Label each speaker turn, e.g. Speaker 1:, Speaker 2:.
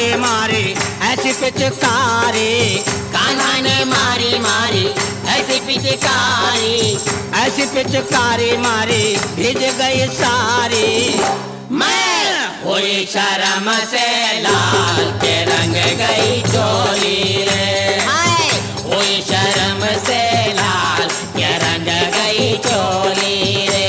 Speaker 1: मारे ऐसी पिचकारी,
Speaker 2: कान्हा ने मारी मारी ऐसी पिचकारी,
Speaker 1: ऐसी पिचकारी मारी भिज गई सारी।
Speaker 2: मैं हुई शर्म से लाल के रंग गई चोली रे, हुई शर्म से लाल के रंग गई चोली रे।